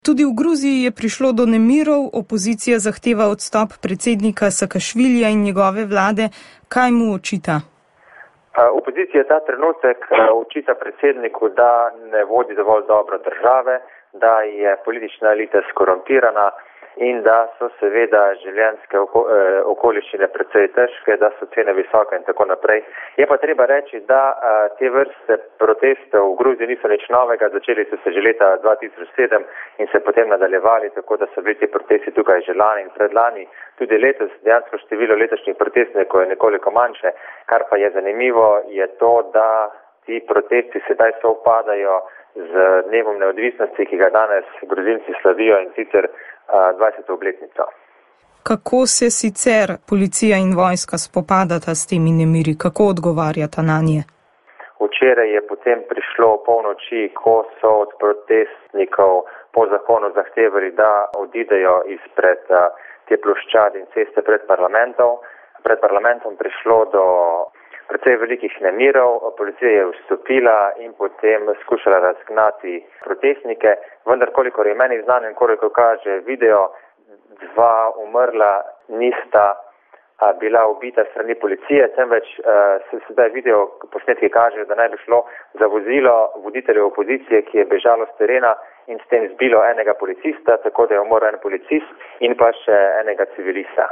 Tudi v Gruziji je prišlo do nemirov, opozicija zahteva odstop predsednika Sakašvilija in njegove vlade. Kaj mu očita? Opozicija ta trenutek očita predsedniku, da ne vodi dovolj dobro države, da je politična elita skorumpirana in da so seveda življenjske okoliščine precej težke, da so cene visoke in tako naprej. Je pa treba reči, da te vrste protestov v Gruziji niso nič novega, začeli so se že leta 2007 in se potem nadaljevali, tako da so bili ti protesti tukaj že lani in predlani. Tudi letos dejansko število letošnjih protestnikov je nekoliko manjše, kar pa je zanimivo, je to, da ti protesti sedaj sovpadajo z dnevom neodvisnosti, ki ga danes Gruzinci slavijo in sicer 20. obletnico. Kako se sicer policija in vojska spopadata s temi nemiri? Kako odgovarjata na nje? Včeraj je potem prišlo polnoči, ko so od protestnikov po zakonu zahtevali, da odidejo izpred te ploščade in ceste pred parlamentom prišlo do precej velikih nemirov. Policija je vstopila in potem skušala razgnati protestnike, vendar kolikor je meni znano in koliko kaže video, 2 umrla nista bila ubita strani policije, temveč se sedaj video posnetki kažejo, da naj bi šlo za vozilo voditelja opozicije, ki je bežalo s terena in s tem zbilo enega policista, tako da je umrl en policist in pa še enega civilista.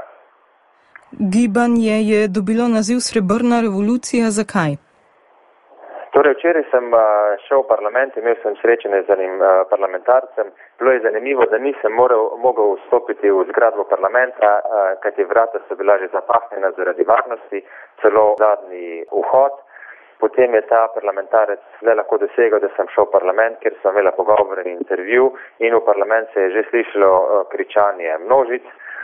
Gibanje je dobilo naziv Srebrna revolucija. Zakaj? Torej, včeraj sem šel v parlament, imel sem srečanje z enim parlamentarcem. Bilo je zanimivo, da nisem mogel vstopiti v zgradbo parlamenta, kajti vrata so bila že zapahnjena zaradi varnosti, celo zadnji vhod. Potem je ta parlamentarec le lahko dosegel, da sem šel v parlament, kjer sem imela pogovor in intervju in v parlament se je že slišalo kričanje množic.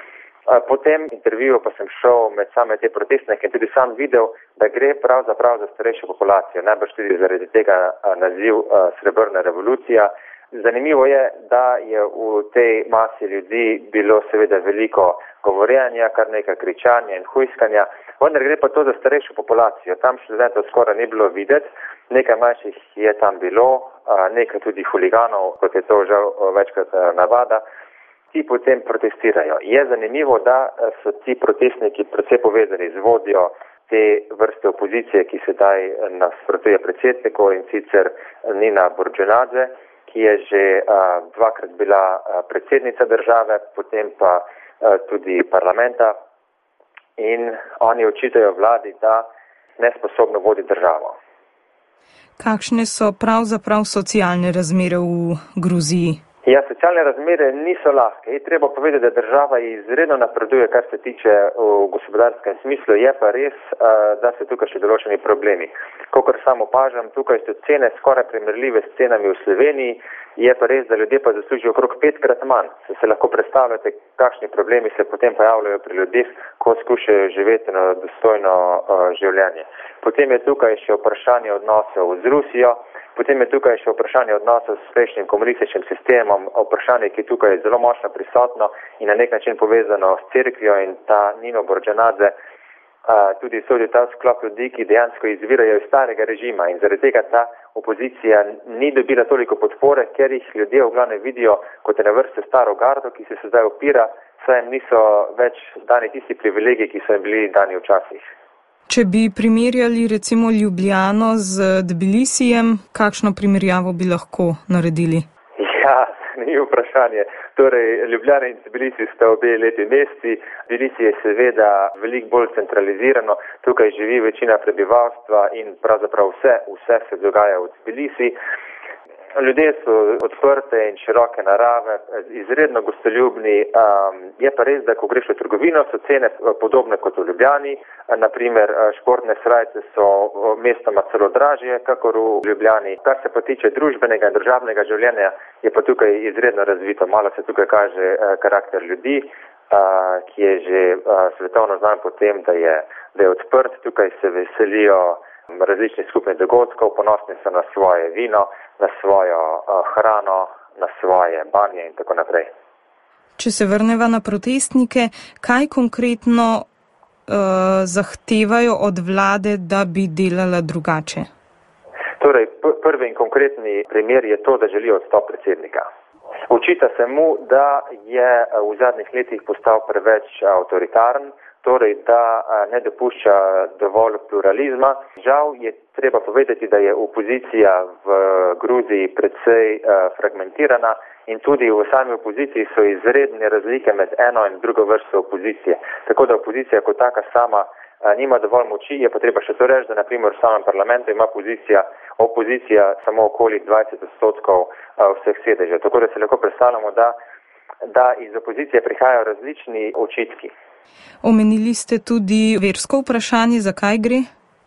Po tem intervjuju pa sem šel med same te protestnike in tudi sam videl, da gre pravzaprav za starejšo populacijo, najbrž tudi zaradi tega naziv Srebrna revolucija. Zanimivo je, da je v tej masi ljudi bilo seveda veliko govorjenja, kar nekaj kričanja in hujskanja, vendar gre pa to za starejšo populacijo. Tam študentov skoraj ni bilo videti, nekaj manjših je tam bilo, nekaj tudi huliganov, kot je to žal večkrat navada. Ti potem protestirajo. Je zanimivo, da so ti protestniki predvsej povezani z vodjo te vrste opozicije, ki sedaj nasprotuje predsedniku, in sicer Nina Borđenadze, ki je že 2-krat bila predsednica države, potem pa tudi parlamenta, in oni očitajo vladi, da nesposobno vodi državo. Kakšne so pravzaprav socialne razmere v Gruziji? Ja, socialne razmere niso lahke. Je treba povedati, da država izredno napreduje, kar se tiče v gospodarskem smislu. Je pa res, da so tukaj še določeni problemi. Kakor sam opažam, tukaj so cene skoraj primerljive s cenami v Sloveniji. Je pa res, da ljudje pa zaslužijo okrog 5-krat manj. Se lahko predstavljate, kakšni problemi se potem pojavljajo pri ljudeh, ko skušajo živeti na dostojno življenje. Potem je tukaj še vprašanje odnosov z Rusijo. Potem je tukaj še vprašanje odnosov s prejšnjim komunističnim sistemom, vprašanje, ki tukaj je zelo močno prisotno in na nek način povezano s cerkvijo, in ta Nino Borđenadze tudi sodi ta sklop ljudi, ki dejansko izvirajo iz starega režima, in zaradi tega ta opozicija ni dobila toliko podpore, ker jih ljudje v glavnem vidijo kot ene vrste staro gardo, ki se zdaj opira, saj jim niso več dani tisti privilegiji, ki so jim bili dani včasih. Če bi primerjali recimo Ljubljano z Tbilisijem, kakšno primerjavo bi lahko naredili? Ja, ni vprašanje. Torej, Ljubljana in Tbilisi sta obe lepi mesti. Tbilisi je seveda veliko bolj centralizirano. Tukaj živi večina prebivalstva in pravzaprav vse se dogaja v Tbilisi. Ljudje so odprte in široke narave, izredno gostoljubni. Je pa res, da ko greš v trgovino, so cene podobne kot v Ljubljani. Naprimer, športne srajce so mestoma celo dražje, kakor v Ljubljani. Kar se pa tiče družbenega in državnega življenja, je pa tukaj izredno razvito. Malo se tukaj kaže karakter ljudi, ki je že svetovno znan po tem, da je odprt. Tukaj se veselijo različnih skupnih dogodkov, ponosni so na svoje vino, na svojo hrano, na svoje banje in tako naprej. Če se vrneva na protestnike, kaj konkretno zahtevajo od vlade, da bi delala drugače? Torej, prvi in konkretni primer je to, da želijo odstop predsednika. Očita se mu, da je v zadnjih letih postal preveč avtoritaren, torej da ne dopušča dovolj pluralizma. Žal je treba povedati, da je opozicija v Gruziji precej fragmentirana in tudi v sami opoziciji so izredne razlike med eno in drugo vrsto opozicije. Tako da opozicija kot taka sama nima dovolj moči, je pa treba še to reči, da naprimer v samem parlamentu ima opozicija samo okoli 20% vseh sedežev. Tako da se lahko predstavljamo, da iz opozicije prihajajo različni očitki. Omenili ste tudi versko vprašanje, zakaj gre?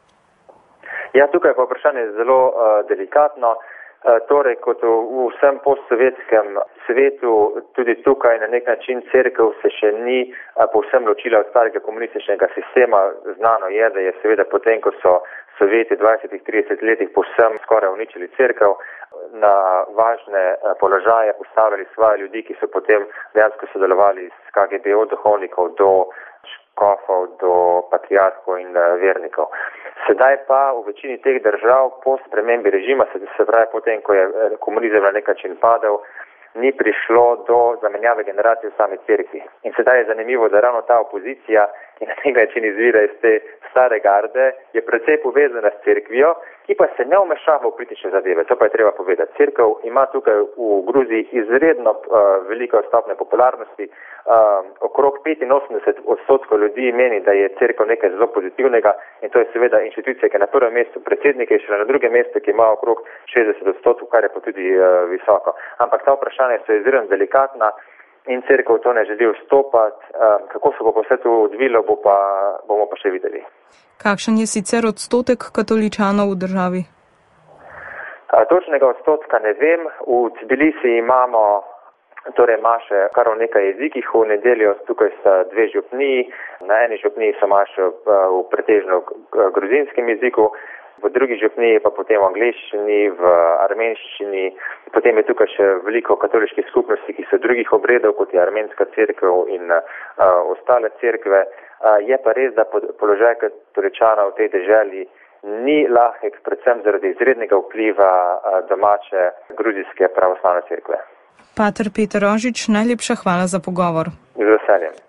Ja, tukaj pa vprašanje zelo delikatno. Torej, kot v vsem postsovjetskem svetu, tudi tukaj na nek način cerkev se še ni povsem ločila od starega komunističnega sistema. Znano je, da je seveda potem, ko so Sovjeti v 20-30 letih povsem skoraj uničili cerkev, na važne položaje postavljali svoje ljudi, ki so potem dejansko sodelovali s KGB od duhovnikov do škofov, do patriarhov in vernikov. Sedaj pa v večini teh držav po spremembi režima, se pravi potem, ko je komunizem na nek način padel, ni prišlo do zamenjave generacije v sami cerkvi. In sedaj je zanimivo, da ravno ta opozicija, ki na nek način izvira iz te stare garde, je precej povezana s cerkvijo, ki pa se ne vmešava v politične zadeve. To pa je treba povedati. Cerkev ima tukaj v Gruziji izredno veliko stopnje popularnosti. Okrog 85% ljudi meni, da je cerkev nekaj zelo pozitivnega in to je seveda inštitucija, ki je na prvem mestu, predsednik je šele na drugem mestu, ki ima okrog 60%, kar je pa tudi visoko. Ampak ta vprašanja so izredno delikatna in cerkev to ne želi vstopati. Kako se bo vse to odvilo, bomo pa še videli. Kakšen je sicer odstotek katoličanov v državi? Točnega odstotka ne vem. V Tbilisiji imamo maše kar v nekaj jezikih. V nedeljo tukaj sta 2 župniji. Na eni župniji so maše v pretežno gruzinskem jeziku, v drugi župniji pa potem v angleščini, v armenščini. Potem je tukaj še veliko katoliških skupnosti, ki so drugih obredov, kot je armenska cerkev in ostale cerkve. Je pa res, da položaj katoličanov v tej deželi ni lahek, predvsem zaradi izrednega vpliva domače gruzijske pravoslavne cerkve. Pater Peter Rožič, najlepša hvala za pogovor. Z veseljem.